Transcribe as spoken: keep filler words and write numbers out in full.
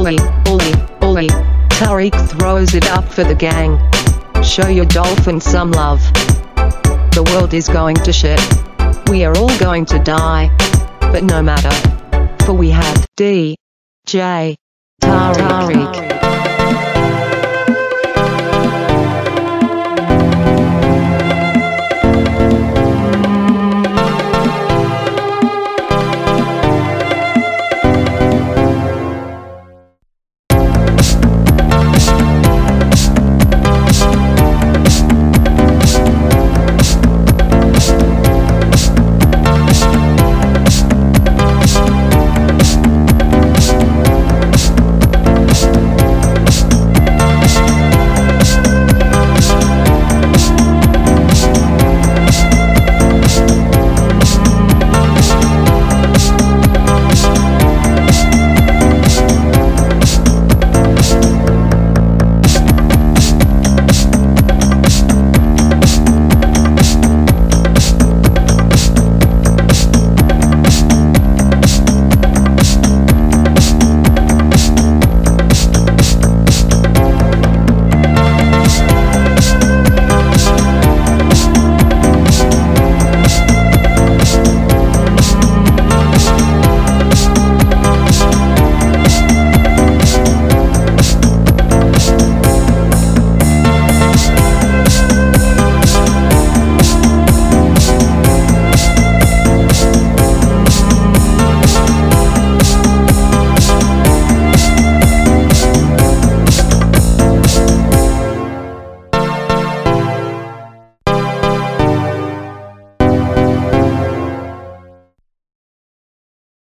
Oi, oi, oi. Tariq throws it up for the gang. Show your dolphin some love. The world is going to shit. We are all going to die. But no matter. For we have D J Tariq.